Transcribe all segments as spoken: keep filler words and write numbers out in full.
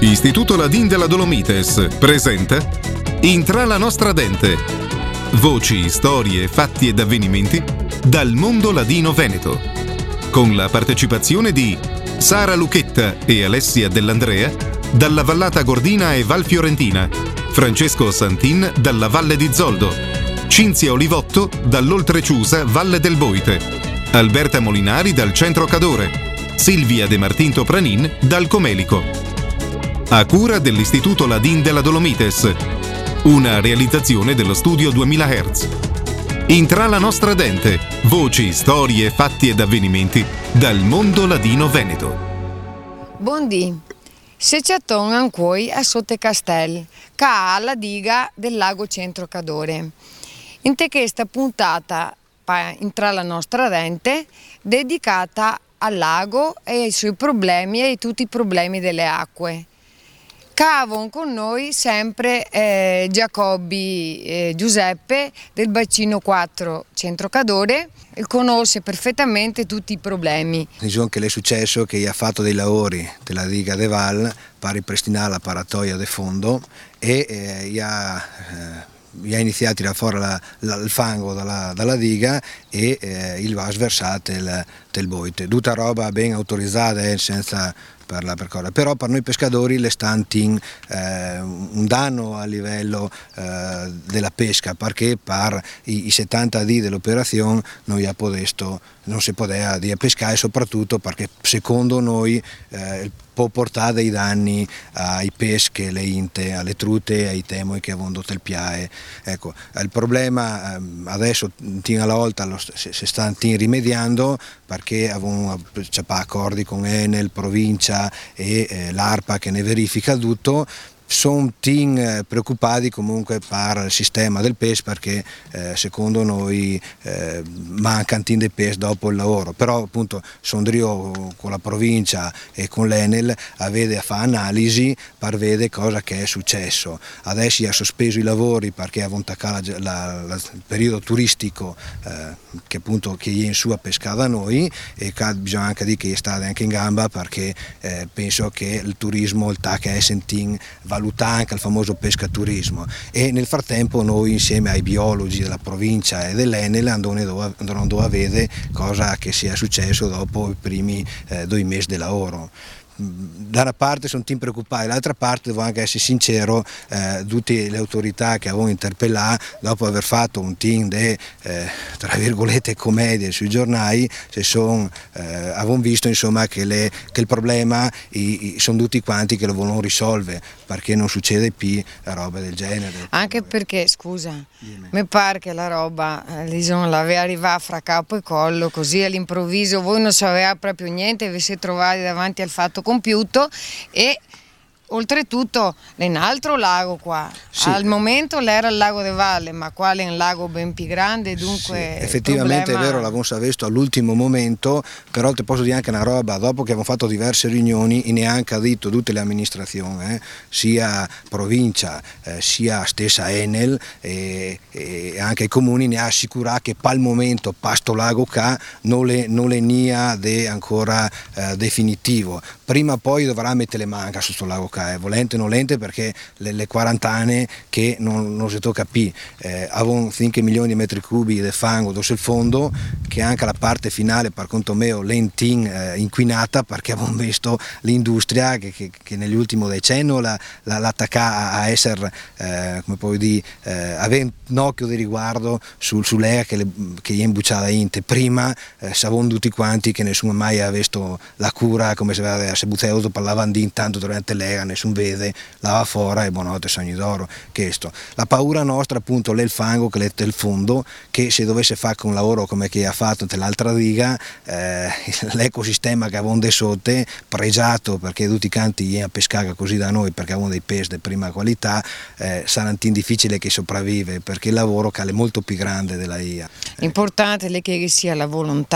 Istituto Ladin della Dolomites presenta Intra la nostra dente. Voci, storie, fatti ed avvenimenti dal mondo ladino veneto. Con la partecipazione di Sara Lucchetta e Alessia Dell'Andrea dalla Vallata Gordina e Val Fiorentina, Francesco Santin dalla Valle di Zoldo, Cinzia Olivotto dall'Oltreciusa Valle del Boite, Alberta Molinari dal Centro Cadore, Silvia De Martinto Pranin dal Comelico. A cura dell'Istituto Ladin della Dolomites, una realizzazione dello studio duemila hertz. Intra la nostra dente, voci, storie, fatti ed avvenimenti dal mondo ladino veneto. Buondì, se c'è un ancuoi a Sottecastel, ca alla diga del lago Centro Cadore. In te questa puntata Intra la nostra dente, dedicata al lago e ai suoi problemi e a tutti i problemi delle acque. Cavon con noi sempre eh, Giacobbi eh, Giuseppe del bacino quattro Centro Cadore e conosce perfettamente tutti i problemi. Diciamo che è successo che ha fatto dei lavori della diga de Val per ripristinare la paratoia de fondo e eh, ha, eh, ha iniziato a tirare fuori la, la, il fango dalla, dalla diga e eh, il va sversato il, del boite. Tutta roba ben autorizzata e senza per la percorsa. Però per noi pescatori le stanti in eh, un danno a livello eh, della pesca perché per i, i settanta di dell'operazione noi a podesto non si poteva di pescare, soprattutto perché secondo noi eh, può portare dei danni ai pesche, alle inte, alle trute, ai temoi che avevano il piae. Ecco, il problema eh, adesso alla volta lo, si, si sta rimediando perché avevano accordi con Enel, provincia e eh, l'ARPA che ne verifica tutto. Sono team preoccupati comunque per il sistema del P E S perché eh, secondo noi eh, mancano team del P E S dopo il lavoro, però appunto sono io con la provincia e con l'Enel a vedere a fare analisi per vedere cosa che è successo. Adesso ha sospeso i lavori perché avevano attaccato il periodo turistico eh, che appunto che è in su a pescare da noi e che bisogna anche dire che è stato anche in gamba perché eh, penso che il turismo, il T A C è sentin valuta anche il famoso pescaturismo e nel frattempo noi insieme ai biologi della provincia e dell'Enel andremo a vedere cosa che sia successo dopo i primi eh, due mesi di lavoro. Da una parte sono team preoccupati, dall'altra parte devo anche essere sincero, eh, tutte le autorità che avevano interpellato dopo aver fatto un team di eh, tra virgolette commedie sui giornali, se son, eh, avevano visto insomma che, le, che il problema i, i, sono tutti quanti che lo vogliono risolvere perché non succede più roba del genere. Anche perché, scusa, mi pare che la roba diciamo, l'aveva arrivata fra capo e collo, così all'improvviso voi non sapeva proprio niente, vi siete trovati davanti al fatto compiuto e oltretutto è un altro lago qua, sì. Al momento l'era il lago de Valle, ma qua è un lago ben più grande, dunque sì, effettivamente problema... è vero, l'avevamo visto all'ultimo momento, però ti posso dire anche una roba, dopo che abbiamo fatto diverse riunioni e neanche ha detto tutte le amministrazioni, eh, sia provincia eh, sia stessa Enel e, e anche i comuni ne ha assicurato che per il momento pasto lago qua non le, non le nia de ancora eh, definitivo, prima o poi dovrà mettere le manca su questo lago qua. Eh, volente o non volente perché le, le quaranta anni che non, non si tocca più eh, avevano cinque milioni di metri cubi di fango dosso il fondo che anche la parte finale per conto mio lentin eh, inquinata perché avevamo visto l'industria che, che, che negli ultimi decenni la, la, l'attacca a essere eh, come puoi dire eh, avere un occhio di riguardo sul, sull'era che, le, che gli è imbucciata inte prima eh, savano tutti quanti che nessuno mai aveva visto la cura come se aveva se buttato per lavandì intanto durante l'era nessun vede, lava fuori e buonanotte sogni d'oro. Questo. La paura nostra appunto è il fango che è il fondo, che se dovesse fare un lavoro come che ha fatto nell'altra diga, eh, l'ecosistema che avevamo di sotto, pregiato perché tutti i canti viene a pescare così da noi perché avevamo dei pesci di prima qualità, eh, sarà difficile che sopravvive perché il lavoro che è molto più grande della I A. L'importante è che sia la volontà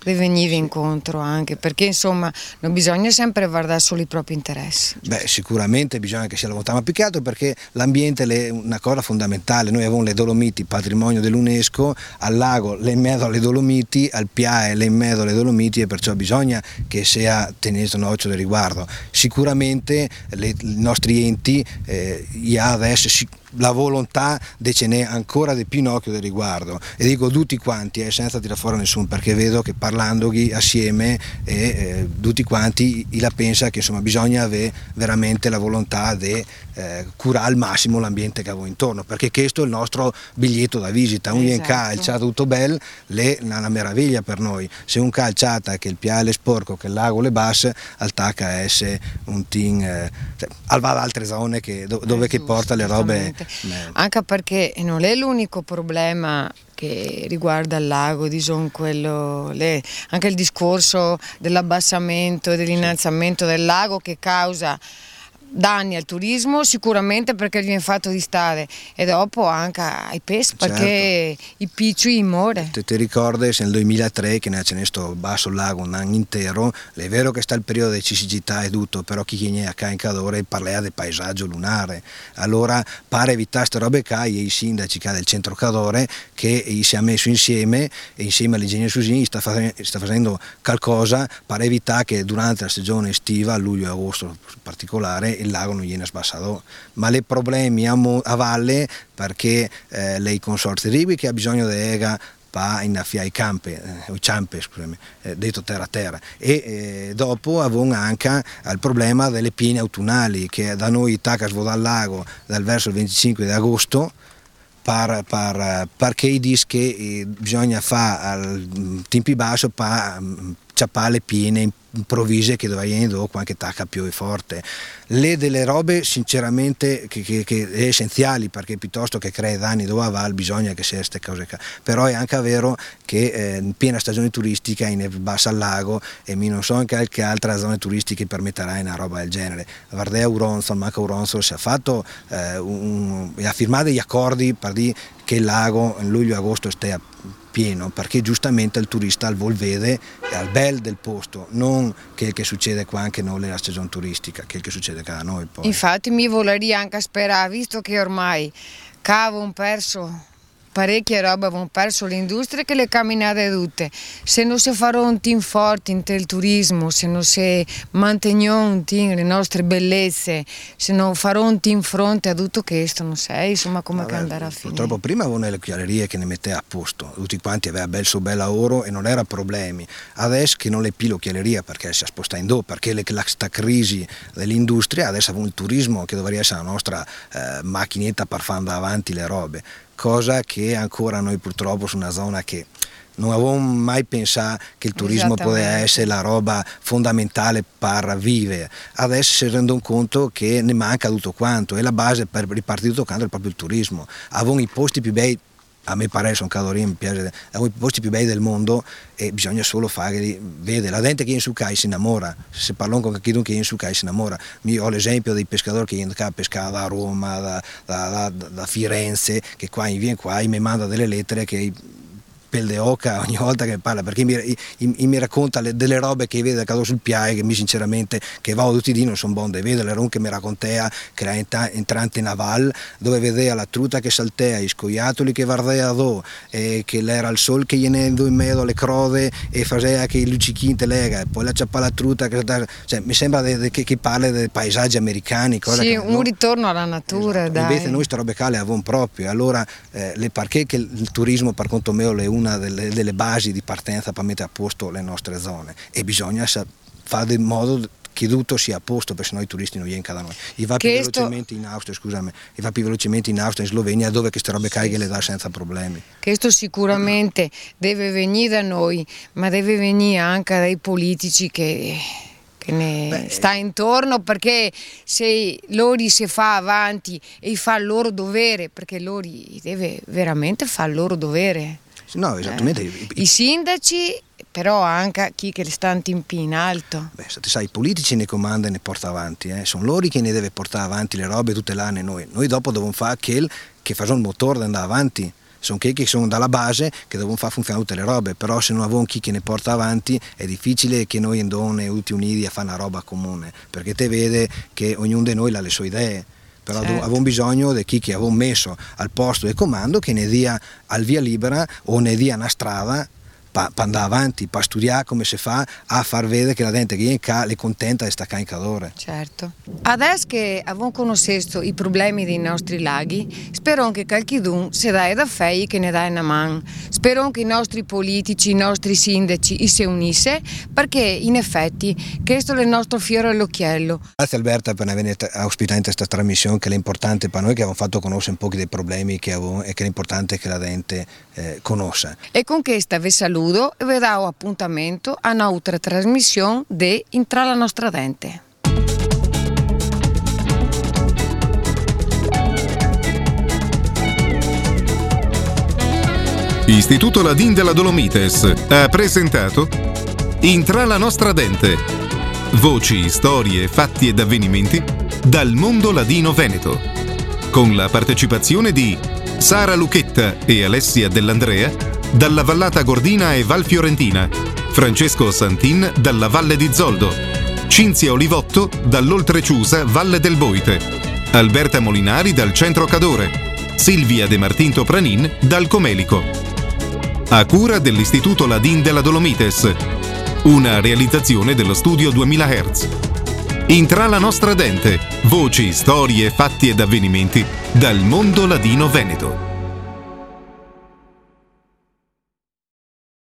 deve venire incontro anche, perché insomma non bisogna sempre guardare solo i propri interessi. Beh, sicuramente bisogna che sia la volontà, ma più che altro perché l'ambiente è una cosa fondamentale. Noi avevamo le Dolomiti, patrimonio dell'UNESCO, al lago le in mezzo alle Dolomiti, al Piave le in mezzo alle Dolomiti, e perciò bisogna che sia tenuto un occhio del riguardo. Sicuramente le, i nostri enti eh, ha adesso si, la volontà di ce n'è ancora di più in occhio del riguardo, e dico tutti quanti, eh, senza tirare fuori nessuno, perché vedo che parlandogli assieme e eh, tutti quanti la pensa che insomma bisogna avere veramente la volontà di eh, curare al massimo l'ambiente che avevo intorno, perché questo è il nostro biglietto da visita. Un esatto. calcia tutto bello, è una meraviglia per noi. Se un calciata che il piale è sporco, che il lago le basse, al tacca essere un team eh, cioè, al va ad altre zone che, do, dove che porta le robe. Anche perché non è l'unico problema che riguarda il lago, diciamo, quello, le, anche il discorso dell'abbassamento e dell'innalzamento del lago che causa danni al turismo, sicuramente perché viene fatto di stare, e dopo anche ai pesci, perché certo. i piccioli muore. Te, ti ricordi se nel duemilatré che ne c'è questo basso lago un anno intero, è vero che sta il periodo di siccità e tutto, però chi viene a in Cadore parla del paesaggio lunare, allora pare evitare queste robe qua, e i sindaci del centro Cadore che si è messo insieme e insieme all'ingegnere Susini sta, faz- sta facendo qualcosa per evitare che durante la stagione estiva, a luglio e agosto in particolare, il lago non viene sbassato, ma le problemi a, mo- a valle perché eh, lei consorzi ribi che ha bisogno di ega per innaffiare i campi, eh, i ciampi, scusami, eh, detto terra a terra, e eh, dopo avevamo anche il problema delle piene autunnali che da noi tacca svuota al lago dal verso il venticinque di agosto. Per, per, perché i dischi che bisogna fare al tempi basso per ciappare le piene improvvise che doveva dopo anche tacca più forte. Le delle robe sinceramente che, che, che è essenziali, perché piuttosto che crea danni dove va bisogna che sia queste cose qua. Però è anche vero che eh, in piena stagione turistica in bassa al lago, e mi non so anche che altra zone turistiche permetterà una roba del genere. Vardea Uronzo, manca Uronzo si è fatto eh, un, ha firmato degli accordi per dire che il lago in luglio e agosto stia pieno, perché giustamente il turista al vol vede al bel del posto, non che, che succede qua anche non nella stagione turistica, che, che succede qua da noi poi. Infatti mi voleria anche sperare, visto che ormai cavo un perso parecchie robe, abbiamo perso l'industria che le camminate tutte, se non si farà un team forte in il turismo, se non si manteniamo un team le nostre bellezze, se non farò un team fronte a tutto questo, non sai insomma come Vabbè, andare a finire. Purtroppo prima avevano le chiarerie che ne metteva a posto, tutti quanti aveva bel suo bel lavoro e non era problemi, adesso che non le pilo chiareria perché si è spostata in do, perché le, la sta crisi dell'industria, adesso abbiamo il turismo che dovrebbe essere la nostra eh, macchinetta per far andare avanti le robe, cosa che ancora noi purtroppo su una zona che non avevo mai pensato che il turismo poteva essere la roba fondamentale per vivere. Adesso si rendono conto che ne manca tutto quanto, e la base per ripartire tutto quanto è proprio il turismo. Avevano i posti più bei, a me pare sono Cadorino, mi piace, avevano i posti più bei del mondo, e bisogna solo fare, vede, la gente che viene su Cai si innamora, se parlo con chi non viene su Cai si innamora. Io ho l'esempio dei pescatori che viene a pescare da Roma, da, da, da, da Firenze, che qua viene qua e mi manda delle lettere che pel de oca ogni volta che parla, perché mi, mi, mi racconta le, delle robe che vede caduto sul piae, che mi sinceramente che va tutti i giorni non sono buone, vedo le ron che mi raccontea che era entrante in Naval, dove vedeva la truta che saltea, i scoiattoli che vardea do, e che l'era il sol che gliene in mezzo alle crode e faceva che i luccichini te lega, e poi la ciappa la truta che, cioè, mi sembra de, de, che, che parla dei paesaggi americani, cosa sì, che, un no? ritorno alla natura, esatto. Dai. Invece noi queste robe qua le avevamo proprio, allora eh, le perché che il turismo per conto mio è una Delle, delle basi di partenza per mettere a posto le nostre zone, e bisogna fare in modo che tutto sia a posto, perché sennò i turisti non vengono da noi. I va più Questo... velocemente in Austria, scusami, i va più velocemente in Austria, in Slovenia, dove queste robe sì, cariche le dà senza problemi. Questo sicuramente deve venire da noi, ma deve venire anche dai politici che che ne Beh, sta intorno, perché se loro si fa avanti e fa il loro dovere, perché loro deve veramente fare il loro dovere. No, esattamente. Eh, I, I sindaci, però anche chi che sta in alto. Beh, sai, i politici ne comandano e ne portano avanti, eh. Sono loro che ne deve portare avanti le robe tutte l'anno, noi. Noi dopo dobbiamo fare quel che fa il motore di andare avanti. sono chi che sono dalla base che devono far funzionare tutte le robe, però se non avevamo chi che ne porta avanti è difficile che noi in donne tutti uniti a fare una roba comune, perché te vede che ognuno di noi ha le sue idee, però certo. avevamo bisogno di chi che avevamo messo al posto del comando che ne dia al via libera o ne dia una strada per andare avanti, per studiare come si fa a far vedere che la gente che viene è contenta di stare in cadore. Certo. Adesso che abbiamo conosciuto i problemi dei nostri laghi, spero che qualcuno si dà da fare che ne dà una mano. Spero che i nostri politici, i nostri sindaci si unisse, perché in effetti questo è il nostro fiore all'occhiello. Grazie Alberta per aver ospitato in questa trasmissione che è importante per noi, che abbiamo fatto conoscere un po' dei problemi che abbiamo e che è importante che la gente eh, conosca. E con questa vi saluto e vi do appuntamento a un'altra trasmissione di Intra la nostra dente. Istituto Ladin della Dolomites ha presentato Intra la nostra dente. Voci, storie, fatti ed avvenimenti dal mondo ladino veneto. Con la partecipazione di Sara Lucchetta e Alessia Dell'Andrea dalla Vallata Gordina e Val Fiorentina, Francesco Santin dalla Valle di Zoldo, Cinzia Olivotto dall'Oltreciusa Valle del Boite, Alberta Molinari dal Centro Cadore, Silvia De Martinto Pranin dal Comelico. A cura dell'Istituto Ladin della Dolomites, una realizzazione dello studio duemila hertz. Intra la nostra dente, voci, storie, fatti ed avvenimenti dal mondo ladino veneto.